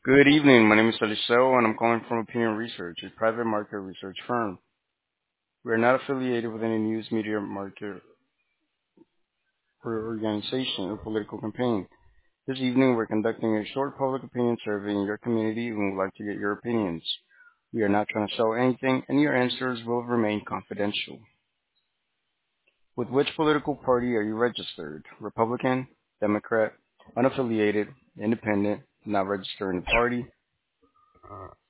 Good evening. My name is Eliseo, and I'm calling from Opinion Research, a private market research firm. We are not affiliated with any news media market or organization or political campaign. This evening, we're conducting a short public opinion survey in your community and would like to get your opinions. We are not trying to sell anything, and your answers will remain confidential. With which political party are you registered? Republican, Democrat, unaffiliated, independent, not registered in the party,